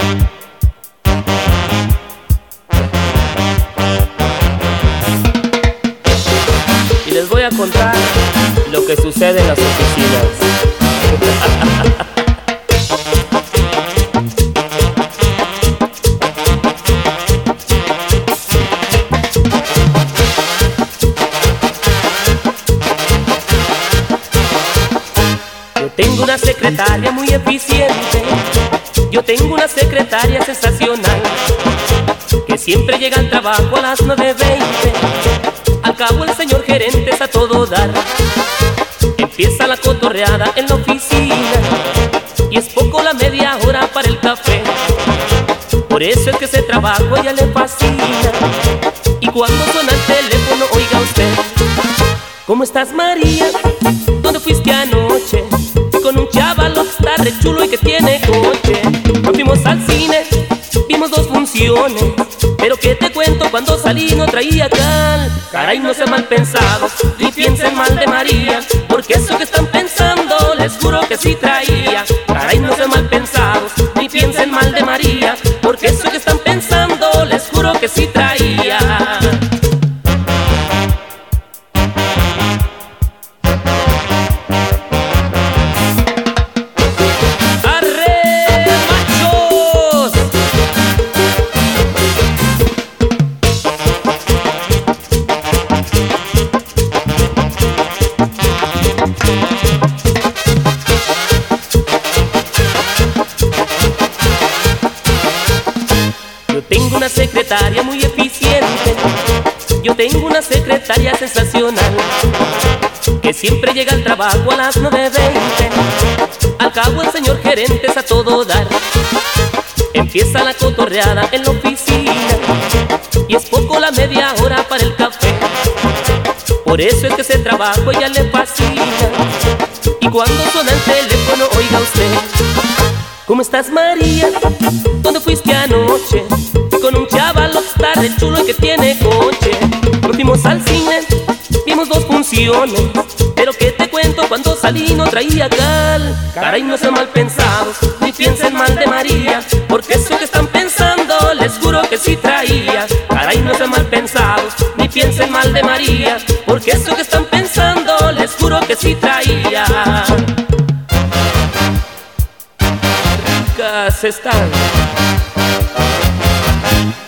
Y les voy a contar lo que sucede en las oficinas. Yo tengo una secretaria muy eficiente, yo tengo una secretaria sensacional, que siempre llega al trabajo a las 9:20. Al cabo el señor gerente es a todo dar. Empieza la cotorreada en la oficina y es poco la media hora para el café. Por eso es que ese trabajo a ella le fascina. Y cuando suena el teléfono, oiga usted: ¿cómo estás, María? ¿Dónde fuiste anoche? Con un chavalo que está re chulo y que tiene coche. Nos fuimos al cine, vimos 2 funciones, pero que te cuento, cuando salí no traía cal. Caray, no sean mal pensados, ni piensen mal de María, porque eso que están pensando les juro que sí traía. Caray, no sean mal pensados, ni piensen mal de María, porque eso que están pensando les juro que sí traía. Yo tengo una secretaria muy eficiente, yo tengo una secretaria sensacional, que siempre llega al trabajo a las 9:20. Al cabo el señor gerente es a todo dar. Empieza la cotorreada en la oficina y es poco la media hora para el café. Por eso es que ese trabajo a ella le fascina. Y cuando suena el teléfono, oiga usted: ¿cómo estás, María? ¿Dónde fuiste anoche? Con un chavalo que está re chulo y que tiene coche. Nos fuimos al cine, vimos 2 funciones, pero que te cuento, cuando salí no traía cal. Caray, no sean mal pensados, ni piensen mal de María, porque eso que están pensando les juro que sí traía. Caray, no sean mal pensados, ni piensen mal de María, porque eso que están pensando les juro que sí traía. Ricas están.